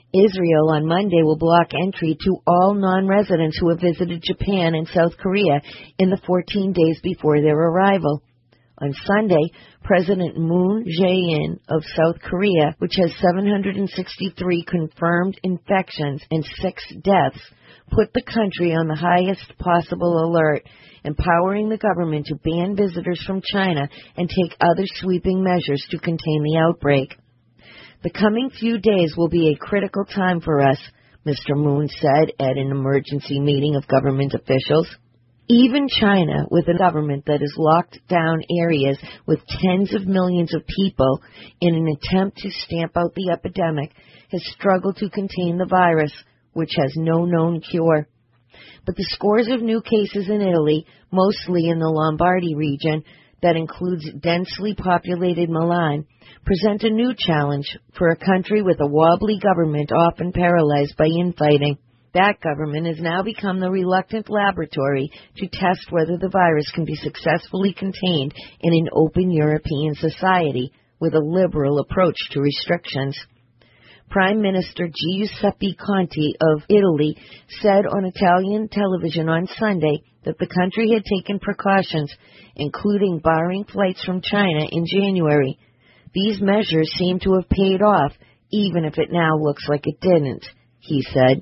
Israel on Monday will block entry to all non-residents who have visited Japan and South Korea in the 14 days before their arrival. On Sunday, President Moon Jae-in of South Korea, which has 763 confirmed infections and 6 deaths, put the country on the highest possible alert, empowering the government to ban visitors from China and take other sweeping measures to contain the outbreak. The coming few days will be a critical time for us, Mr. Moon said at an emergency meeting of government officials. Even China, with a government that has locked down areas with tens of millions of people in an attempt to stamp out the epidemic, has struggled to contain the virus, which has no known cure. But the scores of new cases in Italy, mostly in the Lombardy region, that includes densely populated Milan, present a new challenge for a country with a wobbly government often paralyzed by infighting. That government has now become the reluctant laboratory to test whether the virus can be successfully contained in an open European society with a liberal approach to restrictions. Prime Minister Giuseppe Conte of Italy said on Italian television on Sunday that the country had taken precautions, including barring flights from China in January. These measures seem to have paid off, even if it now looks like it didn't, he said.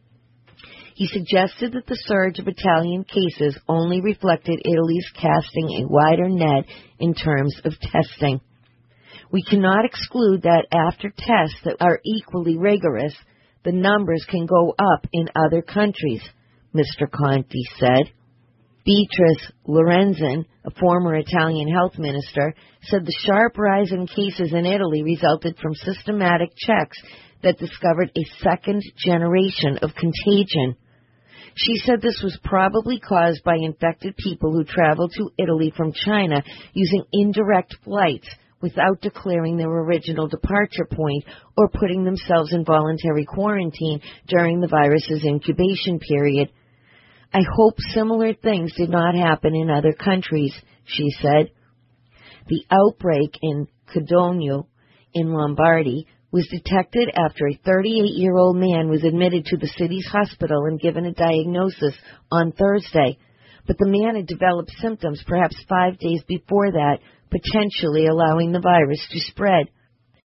He suggested that the surge of Italian cases only reflected Italy's casting a wider net in terms of testing. We cannot exclude that after tests that are equally rigorous, the numbers can go up in other countries, Mr. Conte said. Beatrice Lorenzin, a former Italian health minister, said the sharp rise in cases in Italy resulted from systematic checks that discovered a second generation of contagion. She said this was probably caused by infected people who traveled to Italy from China using indirect flights without declaring their original departure point or putting themselves in voluntary quarantine during the virus's incubation period. I hope similar things did not happen in other countries, she said. The outbreak in Codogno, in Lombardy, was detected after a 38-year-old man was admitted to the city's hospital and given a diagnosis on Thursday. But the man had developed symptoms perhaps 5 days before that, potentially allowing the virus to spread.